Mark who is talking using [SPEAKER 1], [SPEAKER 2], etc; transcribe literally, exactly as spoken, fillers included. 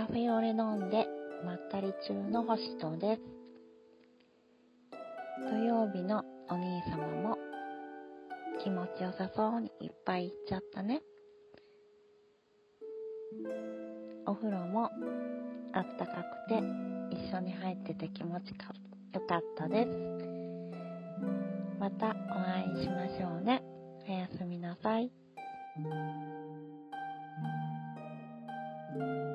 [SPEAKER 1] フェオレ飲んでまったり中の星とです。土曜日のお兄様も気持ちよさそうにいっぱい行っちゃったね。お風呂もあったかくて一緒に入ってて気持ちよかったです。またお会いしましょうね。おやすみなさい。